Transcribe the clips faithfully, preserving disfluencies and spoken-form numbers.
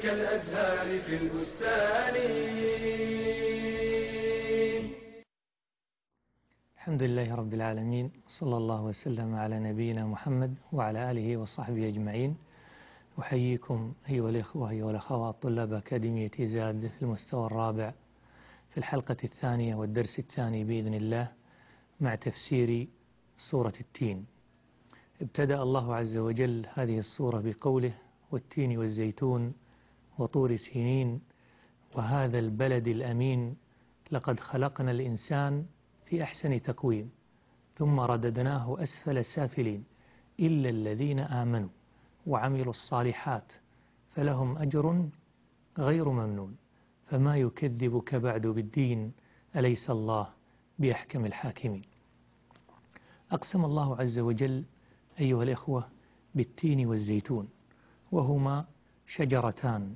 كالأزهار في البستان. الحمد لله رب العالمين، صلى الله وسلم على نبينا محمد وعلى آله وصحبه أجمعين. أحييكم أيها الإخوة أيها الأخوات طلاب أكاديمية زاد في المستوى الرابع في الحلقة الثانية والدرس الثاني بإذن الله مع تفسير سورة التين. ابتدأ الله عز وجل هذه السورة بقوله: والتين والزيتون وطور سينين وهذا البلد الأمين لقد خلقنا الإنسان في أحسن تقويم ثم رددناه أسفل سافلين إلا الذين آمنوا وعملوا الصالحات فلهم أجر غير ممنون فما يكذبك بعد بالدين أليس الله بأحكم الحاكمين. أقسم الله عز وجل أيها الإخوة بالتين والزيتون، وهما شجرتان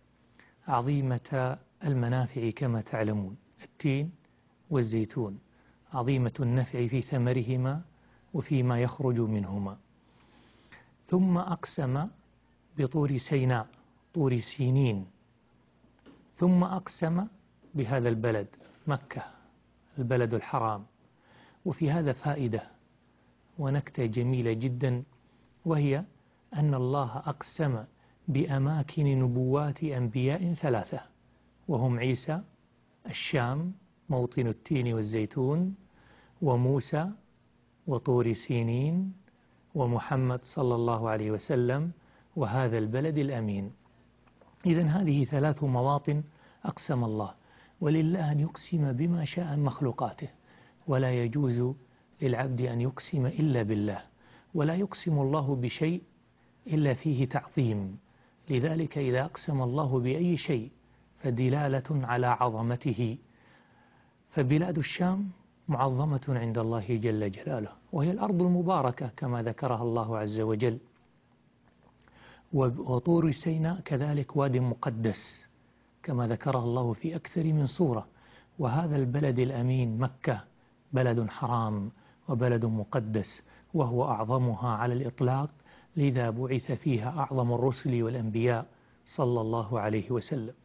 عظيمة المنافع كما تعلمون. التين والزيتون عظيمة النفع في ثمرهما وفيما يخرج منهما. ثم أقسم بطور سيناء طور سينين، ثم أقسم بهذا البلد مكة البلد الحرام. وفي هذا فائدة ونكتة جميلة جدا، وهي أن الله أقسم بأماكن نبوات أنبياء ثلاثة، وهم عيسى الشام موطن التين والزيتون، وموسى وطور سينين، ومحمد صلى الله عليه وسلم وهذا البلد الأمين. إذن هذه ثلاث مواطن أقسم الله، ولله أن يقسم بما شاء من مخلوقاته، ولا يجوز للعبد أن يقسم إلا بالله، ولا يقسم الله بشيء إلا فيه تعظيم. لذلك إذا أقسم الله بأي شيء فدلالة على عظمته. فبلاد الشام معظمة عند الله جل جلاله، وهي الأرض المباركة كما ذكرها الله عز وجل. وطور سيناء كذلك واد مقدس كما ذكرها الله في أكثر من سورة. وهذا البلد الأمين مكة بلد حرام وبلد مقدس، وهو أعظمها على الإطلاق، لذا بعث فيها أعظم الرسل والأنبياء صلى الله عليه وسلم.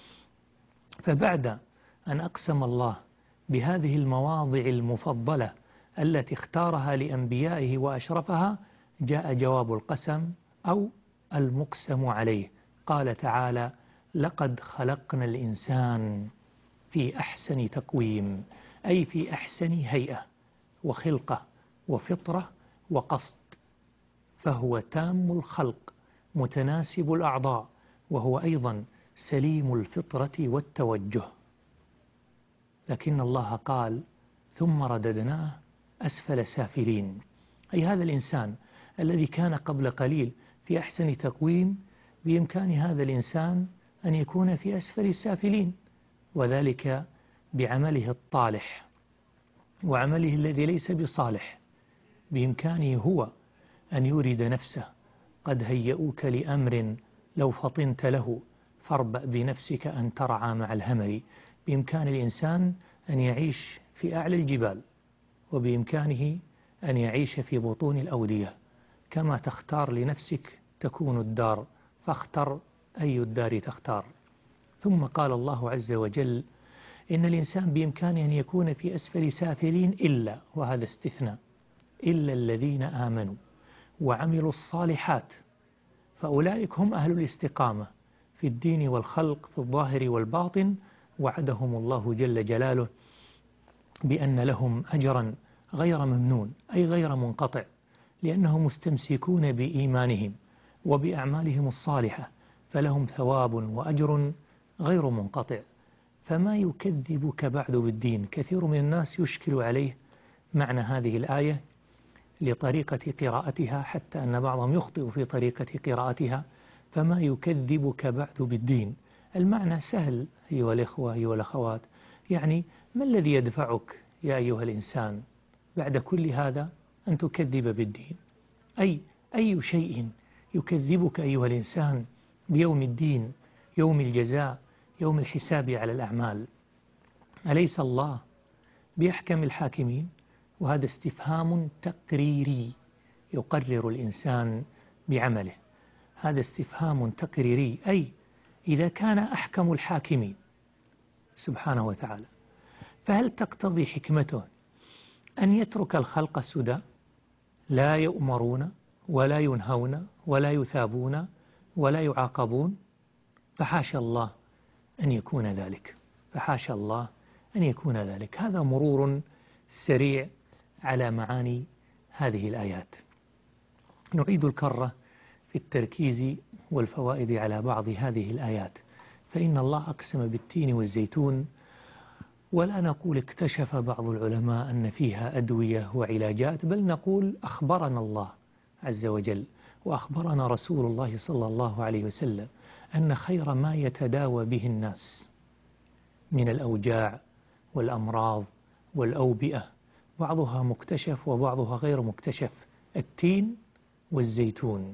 فبعد أن أقسم الله بهذه المواضع المفضلة التي اختارها لأنبيائه وأشرفها، جاء جواب القسم أو المقسم عليه. قال تعالى: لقد خلقنا الإنسان في أحسن تقويم، أي في أحسن هيئة وخلقة وفطرة وقصد، فهو تام الخلق متناسب الأعضاء، وهو أيضا سليم الفطرة والتوجه. لكن الله قال: ثم رددناه أسفل سافلين، أي هذا الإنسان الذي كان قبل قليل في أحسن تقويم بإمكان هذا الإنسان أن يكون في أسفل السافلين، وذلك بعمله الطالح وعمله الذي ليس بصالح. بإمكانه هو أن يورد نفسه: قد هيئوك لأمر لو فطنت له فاربأ بنفسك أن ترعى مع الهمل. بإمكان الإنسان أن يعيش في أعلى الجبال، وبإمكانه أن يعيش في بطون الأودية. كما تختار لنفسك تكون الدار، فاختر أي الدار تختار. ثم قال الله عز وجل: إن الإنسان بإمكانه أن يكون في أسفل سافلين إلا، وهذا استثناء، إلا الذين آمنوا وعملوا الصالحات، فأولئك هم أهل الاستقامة في الدين والخلق في الظاهر والباطن. وعدهم الله جل جلاله بأن لهم أجرا غير ممنون، أي غير منقطع، لأنهم مستمسكون بإيمانهم وبأعمالهم الصالحة، فلهم ثواب وأجر غير منقطع. فما يكذبك بعد بالدين. كثير من الناس يشكل عليه معنى هذه الآية لطريقة قراءتها، حتى أن بعضهم يخطئ في طريقة قراءتها. فما يكذبك بعد بالدين، المعنى سهل أيها الإخوة أيها الأخوات، يعني ما الذي يدفعك يا أيها الإنسان بعد كل هذا أن تكذب بالدين؟ أي أي شيء يكذبك أيها الإنسان بيوم الدين، يوم الجزاء، يوم الحساب على الأعمال؟ أليس الله بأحكم الحاكمين؟ وهذا استفهام تقريري يقرر الإنسان بعمله. هذا استفهام تقريري، أي إذا كان أحكم الحاكمين سبحانه وتعالى، فهل تقتضي حكمته أن يترك الخلق سدى لا يؤمرون ولا ينهون ولا يثابون ولا يعاقبون؟ فحاشا الله أن يكون ذلك، فحاشا الله أن يكون ذلك. هذا مرور سريع على معاني هذه الآيات. نعيد الكرة في التركيز والفوائد على بعض هذه الآيات. فإن الله أقسم بالتين والزيتون، ولا نقول اكتشف بعض العلماء أن فيها أدوية وعلاجات، بل نقول أخبرنا الله عز وجل وأخبرنا رسول الله صلى الله عليه وسلم أن خير ما يتداوى به الناس من الأوجاع والأمراض والأوبئة بعضها مكتشف وبعضها غير مكتشف التين والزيتون،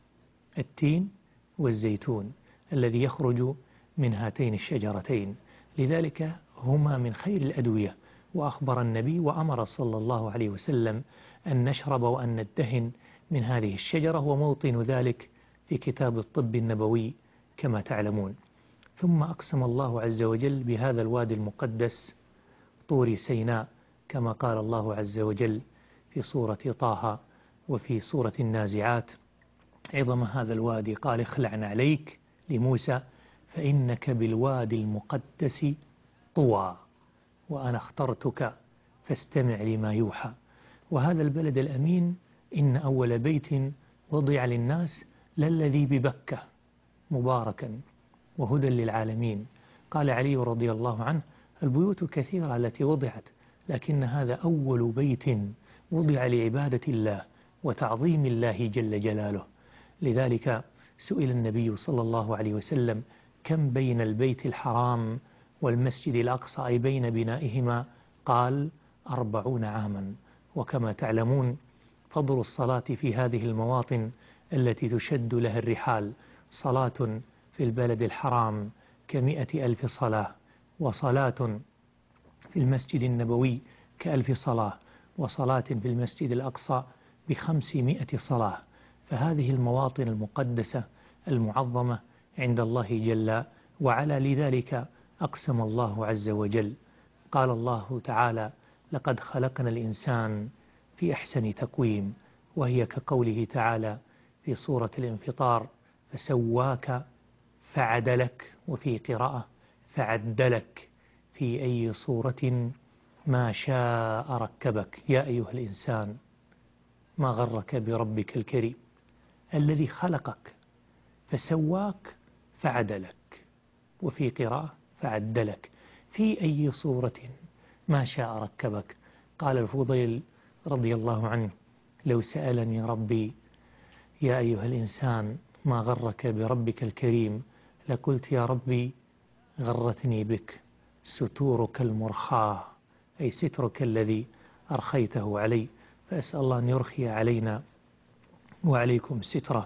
التين والزيتون الذي يخرج من هاتين الشجرتين، لذلك هما من خير الأدوية. وأخبر النبي وأمر صلى الله عليه وسلم أن نشرب وأن ندهن من هذه الشجرة، وموطن ذلك في كتاب الطب النبوي كما تعلمون. ثم أقسم الله عز وجل بهذا الوادي المقدس طور سيناء، كما قال الله عز وجل في سورة طه وفي سورة النازعات عظم هذا الوادي، قال اخلعن عليك لموسى فإنك بالوادي المقدس طوى وأنا اخترتك فاستمع لما يوحى. وهذا البلد الأمين إن أول بيت وضع للناس للذي ببكة مباركا وهدى للعالمين. قال علي رضي الله عنه البيوت كثيرة التي وضعت، لكن هذا أول بيت وضع لعبادة الله وتعظيم الله جل جلاله. لذلك سئل النبي صلى الله عليه وسلم كم بين البيت الحرام والمسجد الأقصى أي بين بنائهما؟ قال أربعون عاما. وكما تعلمون فضل الصلاة في هذه المواطن التي تشد لها الرحال، صلاة في البلد الحرام كمئة ألف صلاة، وصلاة في المسجد النبوي كألف صلاة، وصلاة في المسجد الأقصى بخمسمائة صلاة. فهذه المواطن المقدسة المعظمة عند الله جل وعلا، لذلك أقسم الله عز وجل. قال الله تعالى لقد خلقنا الإنسان في أحسن تقويم، وهي كقوله تعالى في سورة الانفطار فسواك فعدلك، وفي قراءة فعدلك في أي صورة ما شاء ركبك. يا أيها الإنسان ما غرك بربك الكريم الذي خلقك فسواك فعدلك، وفي قراءة فعدلك في أي صورة ما شاء ركبك. قال الفضيل رضي الله عنه لو سألني ربي يا أيها الإنسان ما غرك بربك الكريم لقلت يا ربي غرتني بك ستورك المرخاة، أي سترك الذي أرخيته علي. فأسأل الله أن يرخي علينا وعليكم ستره.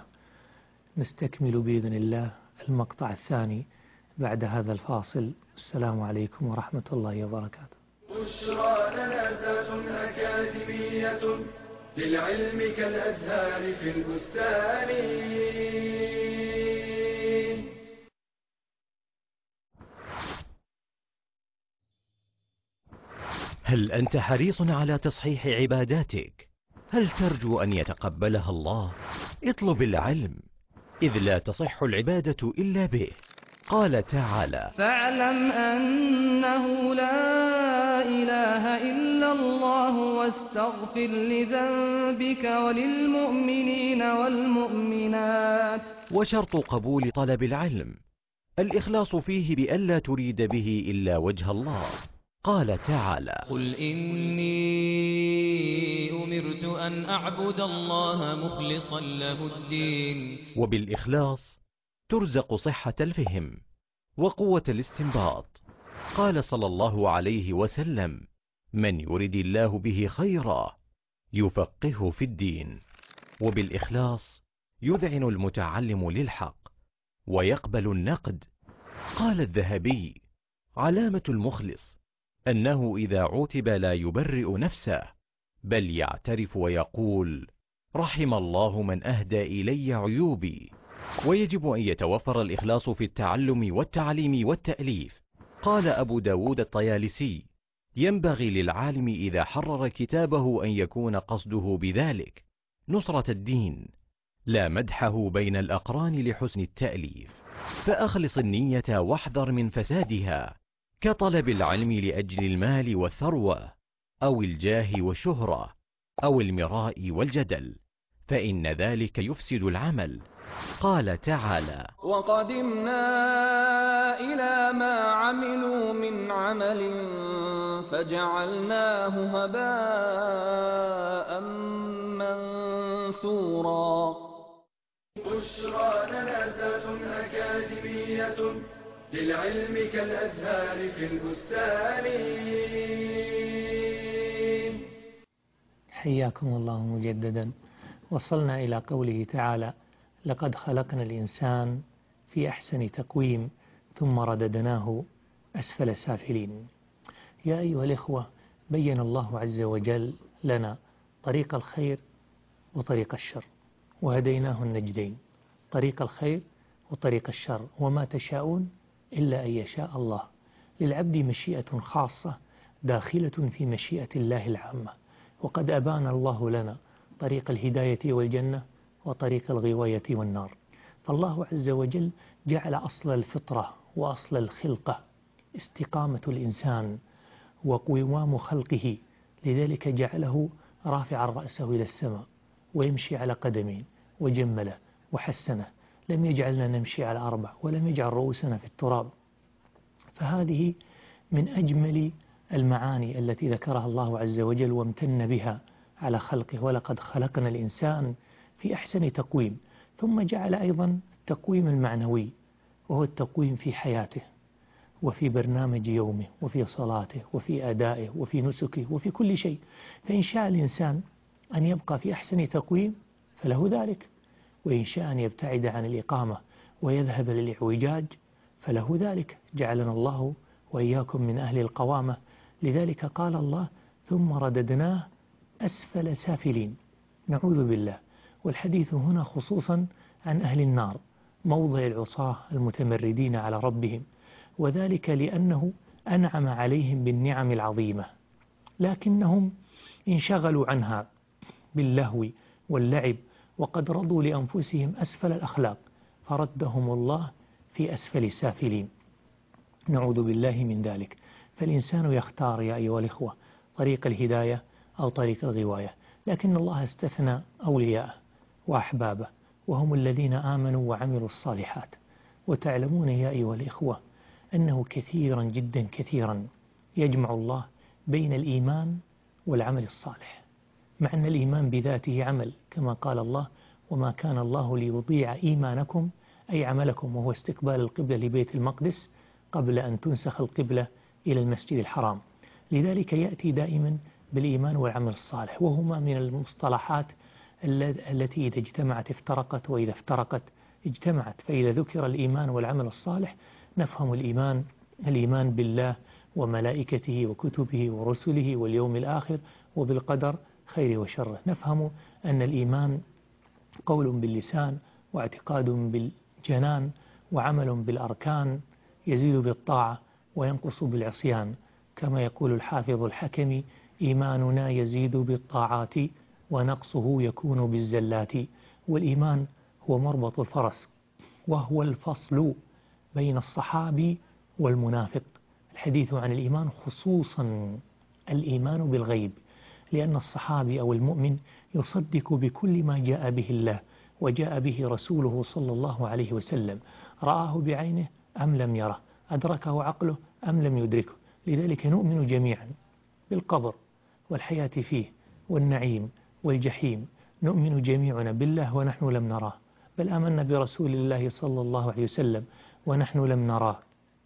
نستكمل بإذن الله المقطع الثاني بعد هذا الفاصل. السلام عليكم ورحمة الله وبركاته. بشرى لنا زاد أكاديمية للعلم كالأزهار في البستان. هل أنت حريص على تصحيح عباداتك؟ هل ترجو أن يتقبلها الله؟ اطلب العلم، إذ لا تصح العبادة إلا به. قال تعالى فاعلم أنه لا إله إلا الله واستغفر لذنبك وللمؤمنين والمؤمنات. وشرط قبول طلب العلم الإخلاص فيه بألا تريد به إلا وجه الله. قال تعالى قل إني أمرت أن أعبد الله مخلصا له الدين. وبالإخلاص ترزق صحة الفهم وقوة الاستنباط. قال صلى الله عليه وسلم من يرد الله به خيرا يفقهه في الدين. وبالإخلاص يذعن المتعلم للحق ويقبل النقد. قال الذهبي علامة المخلص أنه إذا عوتب لا يبرئ نفسه، بل يعترف ويقول رحم الله من أهدى إلي عيوبي. ويجب أن يتوفر الإخلاص في التعلم والتعليم والتأليف. قال أبو داود الطيالسي: ينبغي للعالم إذا حرر كتابه أن يكون قصده بذلك نصرة الدين، لا مدحه بين الأقران لحسن التأليف. فأخلص النية واحذر من فسادها، كطلب العلم لأجل المال والثروة، أو الجاه والشهرة، أو المراء والجدل، فإن ذلك يفسد العمل. قال تعالى: وقدمنا إلى ما عملوا من عمل فجعلناه هباء منثورا. بشرى لنا ذات أكاديمية للعلم كالأزهار في البستان. حياكم الله مجددا. وصلنا إلى قوله تعالى: لقد خلقنا الإنسان في أحسن تقويم ثم رددناه أسفل سافلين. يا أيها الإخوة، بين الله عز وجل لنا طريق الخير وطريق الشر، وهديناه النجدين، طريق الخير وطريق الشر، وما تشاءون إلا أن يشاء الله. للعبد مشيئة خاصة داخلة في مشيئة الله العامة، وقد أبان الله لنا طريق الهداية والجنة وطريق الغواية والنار. فالله عز وجل جعل أصل الفطرة وأصل الخلقة استقامة الإنسان وقوام خلقه، لذلك جعله رافعا رأسه إلى السماء ويمشي على قدمين وجمله وحسنه، لم يجعلنا نمشي على أربع ولم يجعل رؤوسنا في التراب. فهذه من أجمل المعاني التي ذكرها الله عز وجل وامتن بها على خلقه: ولقد خلقنا الإنسان في أحسن تقويم. ثم جعل أيضا التقويم المعنوي، وهو التقويم في حياته وفي برنامج يومه وفي صلاته وفي أدائه وفي نسكه وفي كل شيء. فإن شاء الإنسان أن يبقى في أحسن تقويم فله ذلك، وإن شاء أن يبتعد عن الإقامة ويذهب للإعوجاج فله ذلك. جعلنا الله وإياكم من أهل القوامة. لذلك قال الله: ثم رددناه أسفل سافلين. نعوذ بالله. والحديث هنا خصوصا عن أهل النار، موضع العصاة المتمردين على ربهم، وذلك لأنه أنعم عليهم بالنعم العظيمة، لكنهم انشغلوا عنها باللهو واللعب، وقد رضوا لأنفسهم أسفل الأخلاق فردهم الله في أسفل السافلين. نعوذ بالله من ذلك. فالإنسان يختار يا أيها الإخوة طريق الهداية أو طريق الغواية، لكن الله استثنى أولياءه وأحبابه، وهم الذين آمنوا وعملوا الصالحات. وتعلمون يا أيها الإخوة أنه كثيرا جدا كثيرا يجمع الله بين الإيمان والعمل الصالح، مع أن الإيمان بذاته عمل، كما قال الله: وما كان الله ليضيع إيمانكم أي عملكم، وهو استقبال القبلة لبيت المقدس قبل أن تنسخ القبلة إلى المسجد الحرام. لذلك يأتي دائما بالإيمان والعمل الصالح، وهما من المصطلحات التي إذا اجتمعت افترقت، وإذا افترقت اجتمعت. فإذا ذكر الإيمان والعمل الصالح نفهم الإيمان الإيمان بالله وملائكته وكتبه ورسله واليوم الآخر وبالقدر خير وشره. نفهم أن الإيمان قول باللسان واعتقاد بالجنان وعمل بالأركان، يزيد بالطاعة وينقص بالعصيان، كما يقول الحافظ الحكمي: إيماننا يزيد بالطاعات ونقصه يكون بالزلات. والإيمان هو مربط الفرس، وهو الفصل بين الصحابي والمنافق. الحديث عن الإيمان خصوصا الإيمان بالغيب، لأن الصحابي أو المؤمن يصدق بكل ما جاء به الله وجاء به رسوله صلى الله عليه وسلم، رآه بعينه أم لم يره، أدركه عقله أم لم يدركه. لذلك نؤمن جميعا بالقبر والحياة فيه والنعيم والجحيم، نؤمن جميعنا بالله ونحن لم نراه، بل آمنا برسول الله صلى الله عليه وسلم ونحن لم نراه،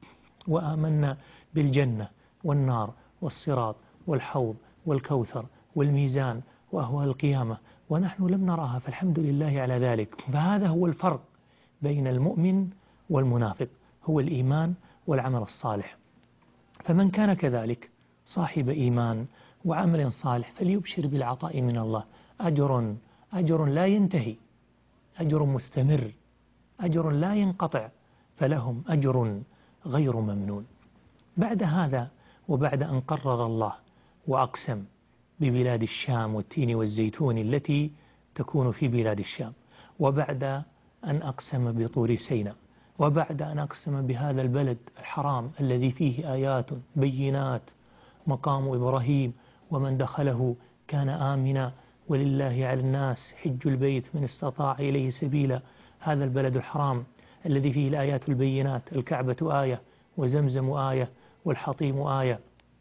وآمنا بالجنة والنار والصراط والحوض والكوثر والميزان وأهوال القيامة ونحن لم نراها، فالحمد لله على ذلك. فهذا هو الفرق بين المؤمن والمنافق، هو الإيمان والعمل الصالح. فمن كان كذلك صاحب إيمان وعمل صالح فليبشر بالعطاء من الله، أجر أجر لا ينتهي، أجر مستمر، أجر لا ينقطع، فلهم أجر غير ممنون. بعد هذا وبعد أن قرر الله وأقسم ببلاد الشام والتين والزيتون التي تكون في بلاد الشام، وبعد أن أقسم بطور سيناء، وبعد أن أقسم بهذا البلد الحرام الذي فيه آيات بينات مقام إبراهيم ومن دخله كان آمنا ولله على الناس حج البيت من استطاع إليه سبيلا، هذا البلد الحرام الذي فيه الآيات البينات، الكعبة آية وزمزم آية والحطيم آية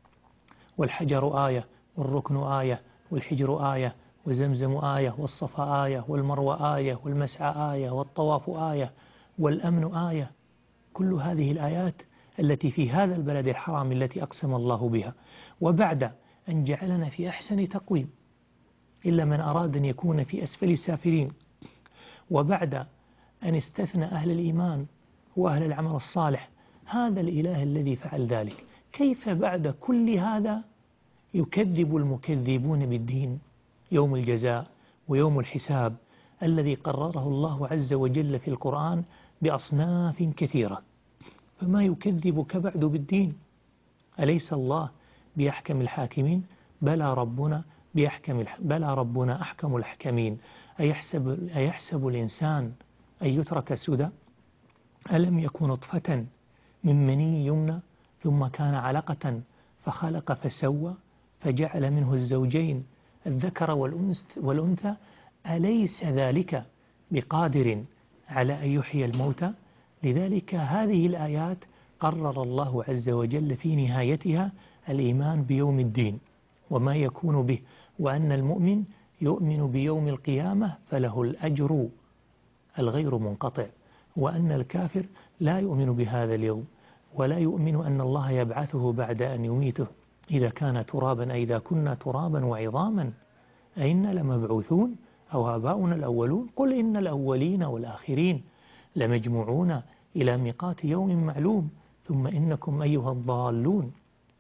والحجر آية والركن آية والحجر آية وزمزم آية والصفا آية والمروة آية والمسعى آية والطواف آية والأمن آية. كل هذه الآيات التي في هذا البلد الحرام التي أقسم الله بها. وبعد أن جعلنا في أحسن تقويم إلا من أراد أن يكون في أسفل السافلين، وبعد أن استثنى أهل الإيمان وأهل العمل الصالح، هذا الإله الذي فعل ذلك، كيف بعد كل هذا يكذب المكذبون بالدين يوم الجزاء ويوم الحساب الذي قرره الله عز وجل في القرآن بأصناف كثيرة؟ فما يكذبك بعد بالدين؟ أليس الله بأحكم الحاكمين؟ بلى ربنا بأحكم الح... بلى ربنا أحكم الحكمين. أيحسب, أيحسب الإنسان أن يترك سدى؟ ألم يكن نطفة من مني يمنى ثم كان علقة فخلق فسوى فجعل منه الزوجين الذكر والأنثى أليس ذلك بقادر على أن يحيي الموتى؟ لذلك هذه الآيات قرر الله عز وجل في نهايتها الإيمان بيوم الدين وما يكون به، وأن المؤمن يؤمن بيوم القيامة فله الأجر الغير منقطع، وأن الكافر لا يؤمن بهذا اليوم ولا يؤمن أن الله يبعثه بعد أن يميته إذا كان ترابا، أي إذا كنا ترابا وعظاما أئنا لمبعوثون أو آباؤنا الأولون. قل إن الأولين والآخرين لمجموعون إلى ميقات يوم معلوم ثم إنكم أيها الضالون.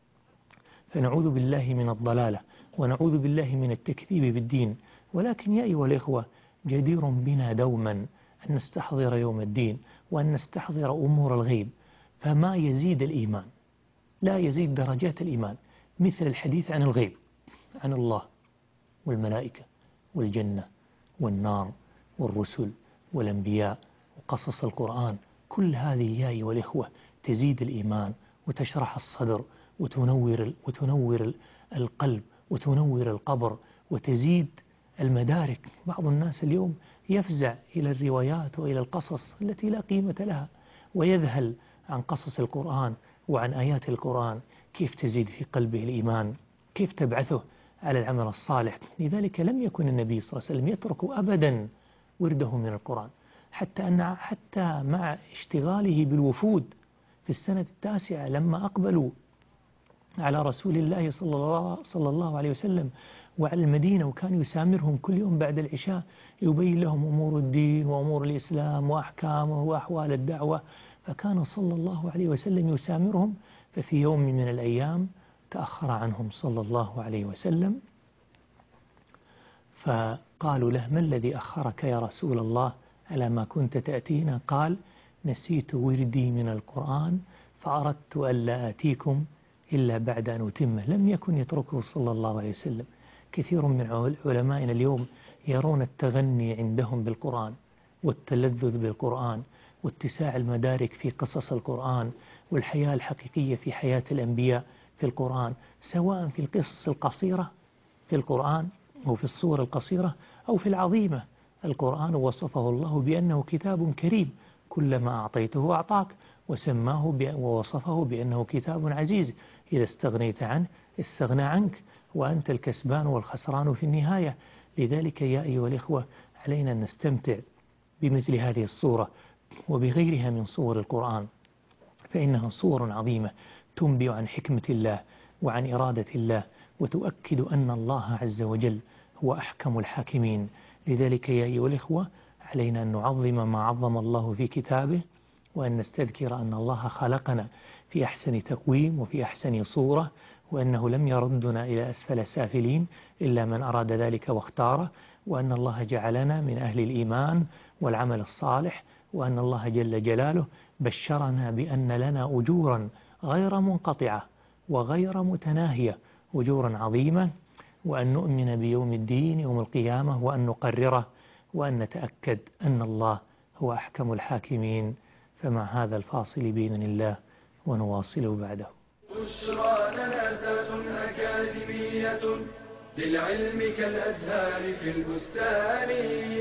فنعوذ بالله من الضلالة ونعوذ بالله من التكذيب بالدين. ولكن يا أيها الإخوة جدير بنا دوما أن نستحضر يوم الدين وأن نستحضر أمور الغيب، فما يزيد الإيمان، لا يزيد درجات الإيمان مثل الحديث عن الغيب، عن الله والملائكة والجنة والنار والرسل والأنبياء وقصص القرآن. كل هذه يا أيها الإخوة تزيد الإيمان وتشرح الصدر وتنور, وتنور القلب وتنور القبر وتزيد المدارك. بعض الناس اليوم يفزع إلى الروايات وإلى القصص التي لا قيمة لها ويذهل عن قصص القرآن وعن آيات القرآن، كيف تزيد في قلبه الإيمان، كيف تبعثه على العمل الصالح. لذلك لم يكن النبي صلى الله عليه وسلم يترك أبدا ورده من القرآن، حتى أن حتى مع اشتغاله بالوفود في السنة التاسعة لما أقبلوا على رسول الله صلى الله, صلى الله عليه وسلم وعلى المدينة، وكان يسامرهم كل يوم بعد العشاء يبين لهم أمور الدين وأمور الإسلام وأحكامه وأحوال الدعوة، فكان صلى الله عليه وسلم يسامرهم. ففي يوم من الأيام تأخر عنهم صلى الله عليه وسلم، فقالوا له: ما الذي أخرك يا رسول الله على ما كنت تأتينا؟ قال: نسيت وردي من القرآن فأردت ألا آتيكم إلا بعد أن أتمه. لم يكن يتركه صلى الله عليه وسلم. كثير من علمائنا اليوم يرون التغني عندهم بالقرآن والتلذذ بالقرآن واتساع المدارك في قصص القرآن والحياة الحقيقية في حياة الأنبياء في القرآن، سواء في القصص القصيرة في القرآن أو في الصور القصيرة أو في العظيمة. القرآن وصفه الله بأنه كتاب كريم، كلما أعطيته أعطاك، وسماه ووصفه بأنه كتاب عزيز، إذا استغنيت عنه استغنى عنك وأنت الكسبان والخسران في النهاية. لذلك يا أيها الإخوة علينا أن نستمتع بمثل هذه الصورة وبغيرها من صور القرآن، فإنها صور عظيمة تنبئ عن حكمة الله وعن إرادة الله وتؤكد أن الله عز وجل هو أحكم الحاكمين. لذلك يا أيها الإخوة علينا أن نعظم ما عظم الله في كتابه، وأن نستذكر أن الله خلقنا في أحسن تقويم وفي أحسن صورة، وأنه لم يردنا إلى أسفل السافلين إلا من أراد ذلك واختاره، وأن الله جعلنا من أهل الإيمان والعمل الصالح، وأن الله جل جلاله بشرنا بأن لنا أجورا غير منقطعة وغير متناهية، أجورا عظيمة، وأن نؤمن بيوم الدين يوم القيامة، وأن نقرره، وأن نتأكد أن الله هو أحكم الحاكمين. فمع هذا الفاصل بإذن الله ونواصل بعده. بشرى لنا ذات أكاديمية للعلم كالأزهار في البستان.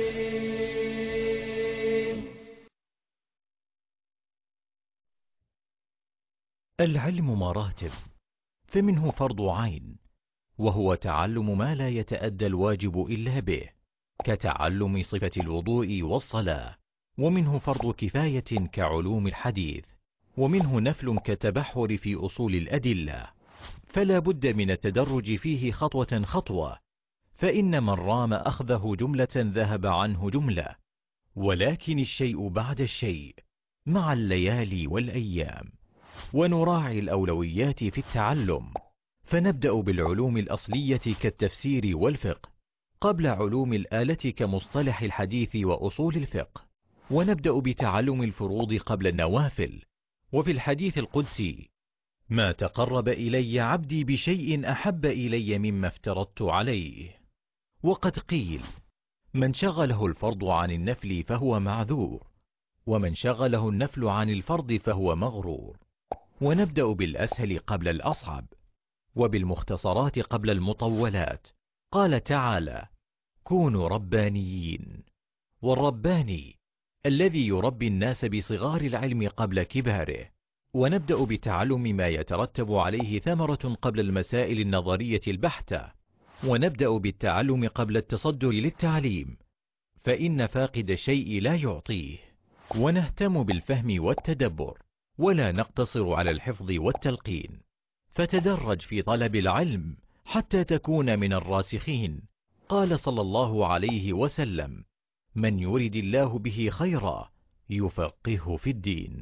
العلم مراتب، فمنه فرض عين وهو تعلم ما لا يتأدى الواجب إلا به، كتعلم صفة الوضوء والصلاة، ومنه فرض كفاية كعلوم الحديث، ومنه نفل كالتبحر في أصول الأدلة. فلا بد من التدرج فيه خطوة خطوة، فإن من رام أخذه جملة ذهب عنه جملة، ولكن الشيء بعد الشيء مع الليالي والأيام. ونراعي الأولويات في التعلم، فنبدأ بالعلوم الأصلية كالتفسير والفقه قبل علوم الآلة كمصطلح الحديث وأصول الفقه، ونبدأ بتعلم الفروض قبل النوافل. وفي الحديث القدسي: ما تقرب إلي عبدي بشيء أحب إلي مما افترضت عليه. وقد قيل: من شغله الفرض عن النفل فهو معذور، ومن شغله النفل عن الفرض فهو مغرور. ونبدأ بالأسهل قبل الأصعب، وبالمختصرات قبل المطولات. قال تعالى: كونوا ربانيين. والرباني الذي يربي الناس بصغار العلم قبل كباره. ونبدأ بتعلم ما يترتب عليه ثمرة قبل المسائل النظرية البحتة. ونبدأ بالتعلم قبل التصدر للتعليم، فإن فاقد الشيء لا يعطيه. ونهتم بالفهم والتدبر، ولا نقتصر على الحفظ والتلقين. فتدرج في طلب العلم حتى تكون من الراسخين. قال صلى الله عليه وسلم: من يرد الله به خيرا يفقهه في الدين.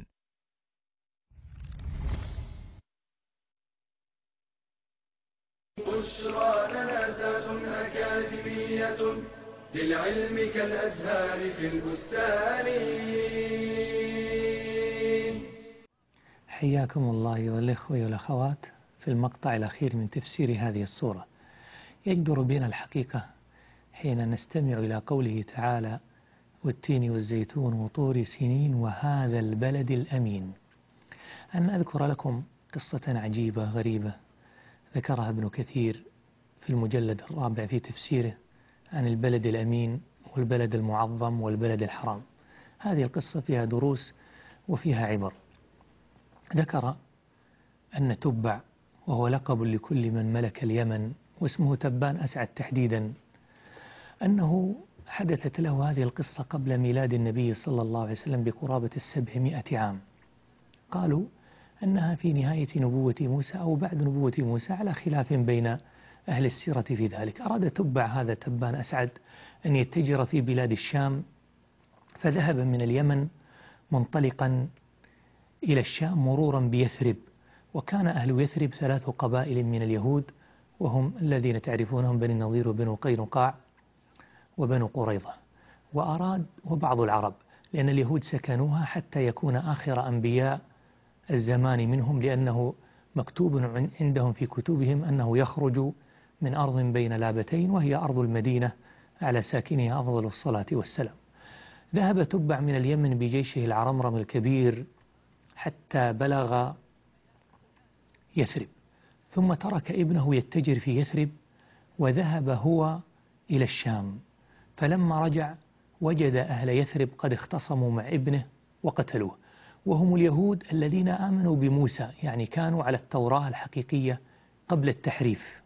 بشرى لنا ذات أكاديمية للعلم كالأزهار في البستان. حياكم الله أيها الإخوة والأخوات في المقطع الأخير من تفسير هذه السورة. يجدر بنا الحقيقة حين نستمع إلى قوله تعالى: والتين والزيتون وطور سينين وهذا البلد الأمين، أن أذكر لكم قصة عجيبة غريبة ذكرها ابن كثير في المجلد الرابع في تفسيره عن البلد الأمين والبلد المعظم والبلد الحرام. هذه القصة فيها دروس وفيها عبر. ذكر أن تبع، وهو لقب لكل من ملك اليمن، واسمه تبان أسعد تحديدا، أنه حدثت له هذه القصة قبل ميلاد النبي صلى الله عليه وسلم بقرابة السبعمائة عام. قالوا أنها في نهاية نبوة موسى أو بعد نبوة موسى، على خلاف بين أهل السيرة في ذلك. أراد تبع هذا تبان أسعد أن يتجر في بلاد الشام، فذهب من اليمن منطلقا إلى الشام مرورا بيثرب. وكان أهل يثرب ثلاث قبائل من اليهود، وهم الذين تعرفونهم: بني النضير وبنو قينقاع وبنو قريظة. وأراد وبعض العرب، لأن اليهود سكنوها حتى يكون آخر أنبياء الزمان منهم، لأنه مكتوب عندهم في كتبهم أنه يخرج من أرض بين لابتين، وهي أرض المدينة على ساكنها أفضل الصلاة والسلام. ذهب تبع من اليمن بجيشه العرمرم الكبير حتى بلغ يثرب، ثم ترك ابنه يتجر في يثرب وذهب هو إلى الشام. فلما رجع وجد أهل يثرب قد اختصموا مع ابنه وقتلوه، وهم اليهود الذين آمنوا بموسى، يعني كانوا على التوراة الحقيقية قبل التحريف.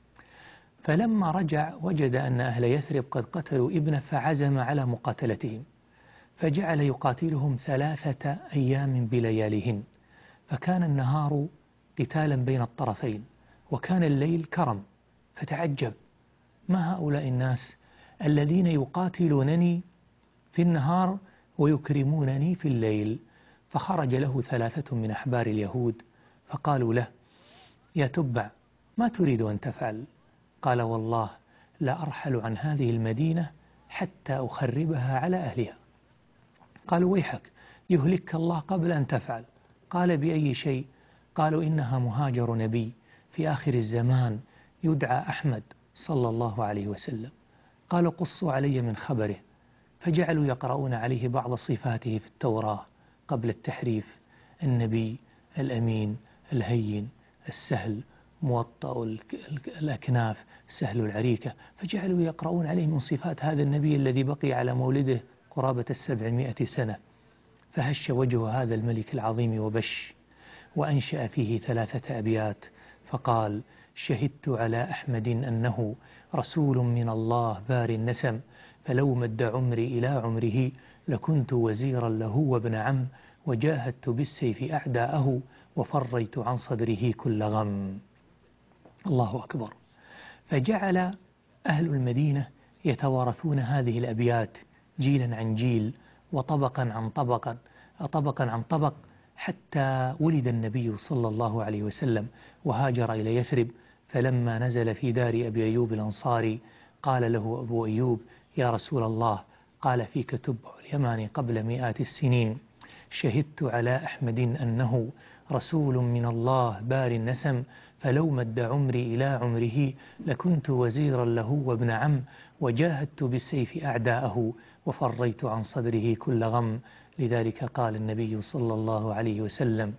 فلما رجع وجد أن أهل يثرب قد قتلوا ابنه، فعزم على مقاتلتهم، فجعل يقاتلهم ثلاثة أيام بلياليهن، فكان النهار قتالا بين الطرفين وكان الليل كرم. فتعجب: ما هؤلاء الناس الذين يقاتلونني في النهار ويكرمونني في الليل؟ فخرج له ثلاثة من أحبار اليهود فقالوا له: يا تبع، ما تريد أن تفعل؟ قال: والله لا أرحل عن هذه المدينة حتى أخربها على أهلها. قالوا ويحك يهلك الله قبل أن تفعل. قال بأي شيء؟ قالوا إنها مهاجر نبي في آخر الزمان يدعى أحمد صلى الله عليه وسلم. قالوا قصوا علي من خبره، فجعلوا يقرؤون عليه بعض صفاته في التوراة قبل التحريف: النبي الأمين الهين السهل موطأ الأكناف سهل العريكة. فجعلوا يقرؤون عليه من صفات هذا النبي الذي بقي على مولده قرابة السبعمائة سنة. فهش وجه هذا الملك العظيم وبش، وأنشأ فيه ثلاثة أبيات فقال: شهدت على أحمد أنه رسول من الله بار النسم، فلو مد عمري إلى عمره لكنت وزيرا له وابن عم، وجاهدت بالسيف أعداءه وفريت عن صدره كل غم. الله أكبر. فجعل أهل المدينة يتوارثون هذه الأبيات جيلا عن جيل وطبقا عن طبق طبقا عن طبق حتى ولد النبي صلى الله عليه وسلم وهاجر إلى يثرب. فلما نزل في دار أبي أيوب الأنصاري قال له أبو أيوب: يا رسول الله، قال فيك تبع اليماني قبل مئات السنين: شهدت على أحمد أنه رسول من الله بار النسم، فلو مد عمري إلى عمره لكنت وزيرا له وابن عم، وجاهدت بالسيف أعداءه وفريت عن صدره كل غم. لذلك قال النبي صلى الله عليه وسلم: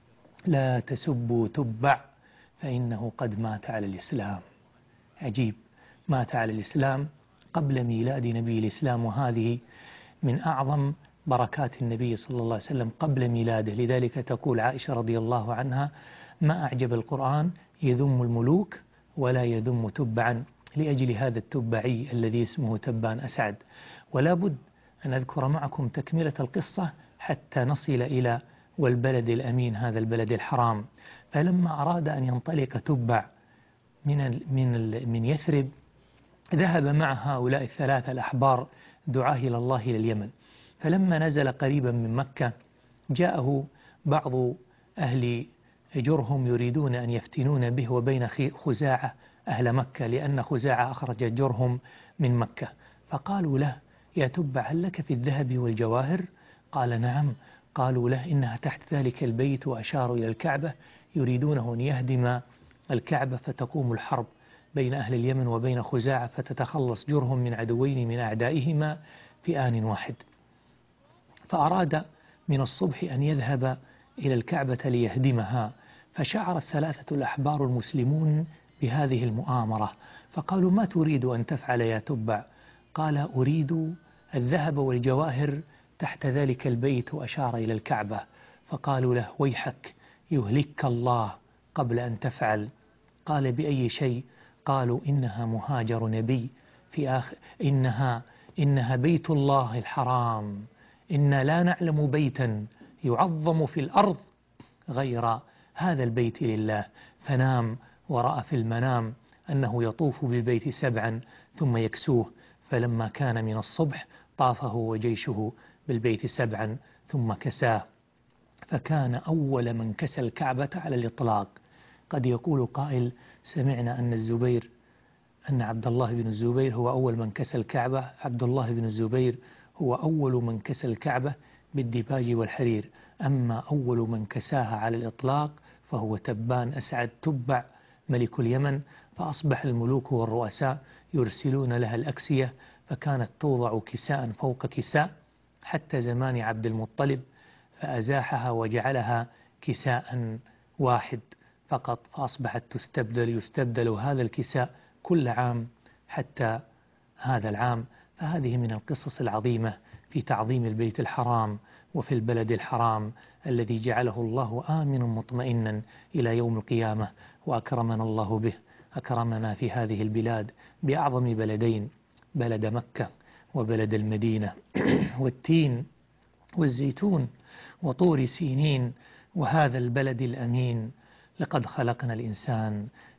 لا تسبوا تبع فإنه قد مات على الإسلام. عجيب، مات على الإسلام قبل ميلاد نبي الإسلام، وهذه من أعظم بركات النبي صلى الله عليه وسلم قبل ميلاده. لذلك تقول عائشة رضي الله عنها: ما أعجب القرآن يذم الملوك ولا يذم تبعا، لأجل هذا التبعي الذي اسمه تبان أسعد. ولا بد أن أذكر معكم تكملة القصة حتى نصل إلى والبلد الأمين، هذا البلد الحرام. فلما أراد أن ينطلق تبع من من من يثرب ذهب مع هؤلاء الثلاثة الأحبار دعاه إلى الله إلى اليمن. فلما نزل قريبا من مكة جاءه بعض أهل جرهم يريدون أن يفتنون به وبين خزاعة أهل مكة، لأن خزاعة أخرج جرهم من مكة. فقالوا له: يا تبع، هل لك في الذهب والجواهر؟ قال: نعم. قالوا له: إنها تحت ذلك البيت، وأشاروا إلى الكعبة، يريدونه أن يهدم الكعبة فتقوم الحرب بين أهل اليمن وبين خزاعة، فتتخلص جرهم من عدوين من أعدائهما في آن واحد. فأراد من الصبح أن يذهب إلى الكعبة ليهدمها. فشعر الثلاثة الأحبار المسلمون بهذه المؤامرة، فقالوا: ما تريد أن تفعل يا تبع؟ قال: أريد الذهب والجواهر تحت ذلك البيت، وأشار إلى الكعبة. فقالوا له: ويحك يهلك الله قبل أن تفعل. قال: بأي شيء؟ قالوا: إنها مهاجر نبي في آخر إنها إنها بيت الله الحرام، إنا لا نعلم بيتا يعظم في الأرض غير هذا البيت لله. فنام ورأى في المنام أنه يطوف بالبيت سبعا ثم يكسوه. فلما كان من الصبح طافه وجيشه بالبيت سبعا ثم كساه، فكان أول من كسى الكعبة على الإطلاق. قد يقول قائل: سمعنا أن الزبير أن عبد الله بن الزبير هو أول من كسى الكعبة. عبد الله بن الزبير هو أول من كسى الكعبة بالديباج والحرير، أما أول من كساها على الإطلاق فهو تبان أسعد تبع ملك اليمن. فأصبح الملوك والرؤساء يرسلون لها الأكسية، فكانت توضع كساء فوق كساء حتى زمان عبد المطلب، فأزاحها وجعلها كساء واحد فقط، فأصبحت تستبدل يستبدل هذا الكساء كل عام حتى هذا العام. فهذه من القصص العظيمة في تعظيم البيت الحرام وفي البلد الحرام الذي جعله الله آمنا مطمئنا إلى يوم القيامة، وأكرمنا الله به. أكرمنا في هذه البلاد بأعظم بلدين، بلد مكة وبلد المدينة، والتين والزيتون وطور سينين وهذا البلد الأمين. لقد خلقنا الإنسان